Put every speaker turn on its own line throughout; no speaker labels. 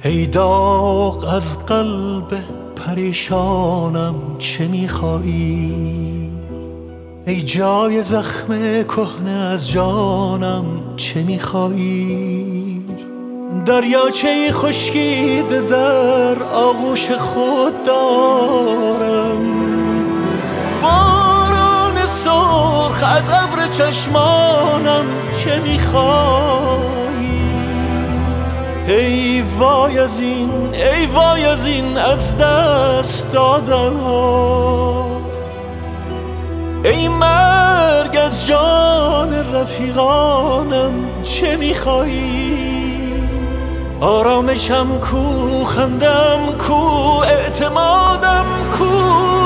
ای داغ از قلب پریشانم چه میخوایی؟ ای جای زخم کهنه از جانم چه میخوایی؟ دریاچه خشکیده در آغوش خود دارم، باران سرخ از ابر چشمانم چه میخوایی؟ ای وای از این، ای وای از این از دست دادن ها، ای مرگ از جان رفیقانم چه میخوایی؟ آرامشم کو، خندم کو، اعتمادم کو،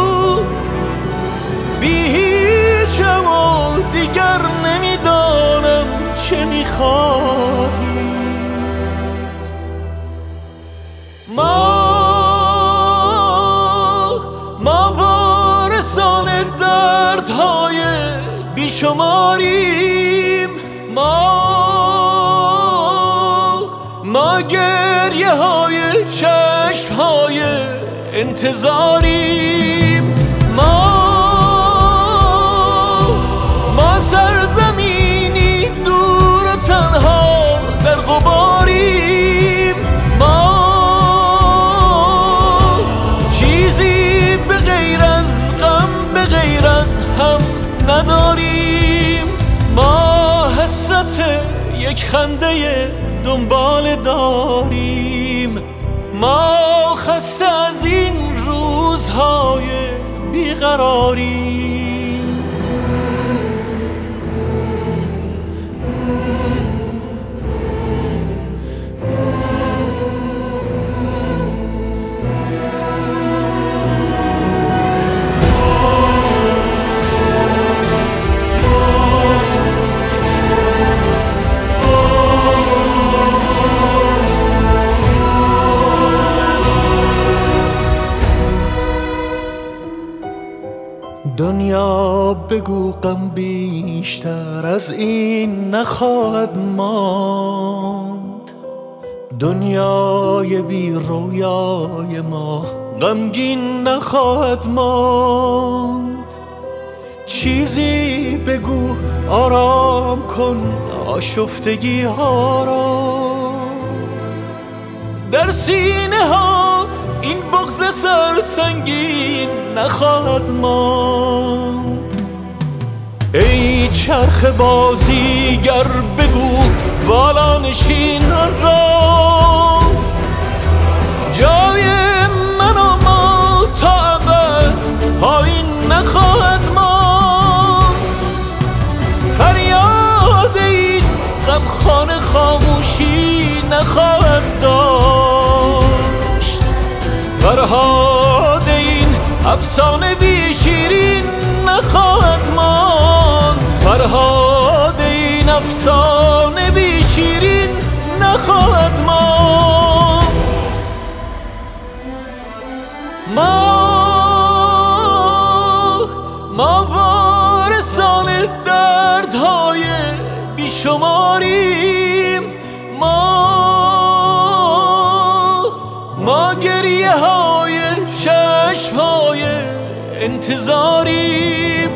بی هیچم و دیگر نمیدانم چه میخوایی؟ ما وارثان دردهای بیشماریم، ما گریه های چشم های انتظاریم، ما سرزمینی دور و تنها در غباریم، ما چیزی به غیر از غم، به غیر از هم نداریم، ما حسرت یک خنده دنبال داریم، ما خسته از این روزهای بیقراریم. دنیا بگو غم بیشتر از این نخواهد ماند، دنیای بی رویای ما غمگین نخواهد ماند، چیزی بگو آرام کن آشفتگی ها را، در سینه ها این بغض سرسنگین نخواهد ماند، ای چرخ بازیگر بگو بالانشینان را جای من و ما تا ابد پایین نخواهد ماند، فریاد این غمخانه خاموشی نخواهد داشت، فرهاد این افسانه بی شیرین نخواهد ماند، فرهاد این افسانه بی شیرین نخواهد ماند، ما وارثان دردهای بیشماریم، ما گریه های چشم های انتظاریم،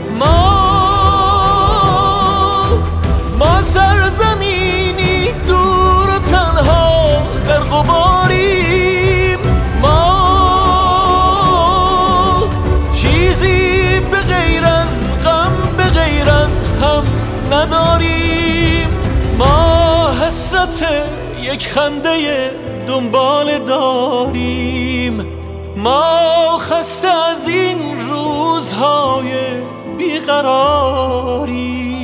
ما سرزمینی دور و تنها در غباریم، ما چیزی به غیر از غم، به غیر از هم نداریم، ما حسرت یک خنده دنبال داریم، ما خسته از این روزهای بیقراریم.